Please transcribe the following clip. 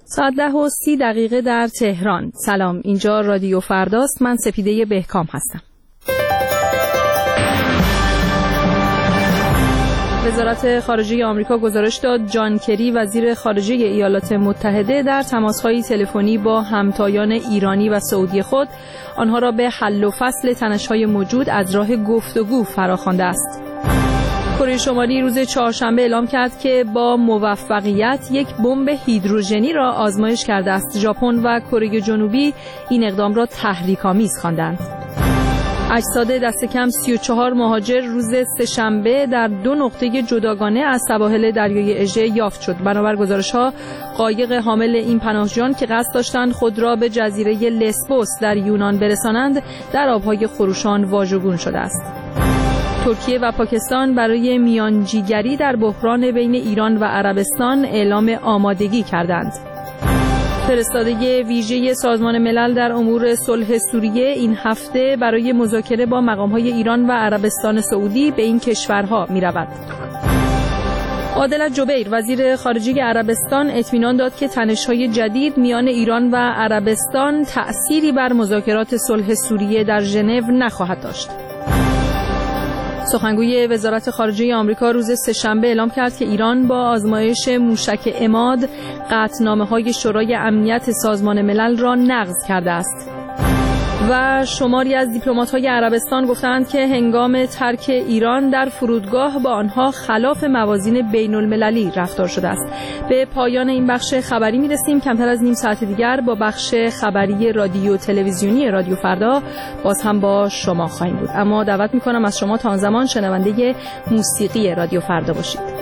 ساعت 10:30 در تهران. سلام، اینجا رادیو فرداست. من سپیده بهکام هستم. وزارت خارجه آمریکا گزارش داد جان کری وزیر خارجه ایالات متحده در تماس‌های تلفنی با همتایان ایرانی و سعودی خود آنها را به حل و فصل تنش‌های موجود از راه گفتگو فراخوانده است. کره شمالی روز چهارشنبه اعلام کرد که با موفقیت یک بمب هیدروژنی را آزمایش کرده است. ژاپن و کره جنوبی این اقدام را تحریک‌آمیز خواندند. اجساد دست کم 34 مهاجر روز سه‌شنبه در 2 نقطه جداگانه از سواحل دریای اژه یافت شد. بنابر گزارش‌ها قایق حامل این پناهجویان که قصد داشتند خود را به جزیره لسبوس در یونان برسانند در آب‌های خروشان واژگون شده است. ترکیه و پاکستان برای میانجیگری در بحران بین ایران و عربستان اعلام آمادگی کردند. فرستاده ویژه سازمان ملل در امور صلح سوریه این هفته برای مذاکره با مقام‌های ایران و عربستان سعودی به این کشورها می‌رود. عادل جبیر وزیر خارجه عربستان اطمینان داد که تنش‌های جدید میان ایران و عربستان تأثیری بر مذاکرات صلح سوریه در ژنو نخواهد داشت. سخنگوی وزارت خارجه آمریکا روز سه‌شنبه اعلام کرد که ایران با آزمایش موشک عماد قطعنامه‌های شورای امنیت سازمان ملل را نقض کرده است. و شماری از دیپلمات‌های عربستان گفتند که هنگام ترک ایران در فرودگاه با آنها خلاف موازین بین‌المللی رفتار شده است. به پایان این بخش خبری می‌رسیم. کمتر از نیم ساعت دیگر با بخش خبری رادیو تلویزیونی رادیو فردا باز هم با شما خواهیم بود. اما دعوت می‌کنم از شما تا آن زمان شنونده موسیقی رادیو فردا باشید.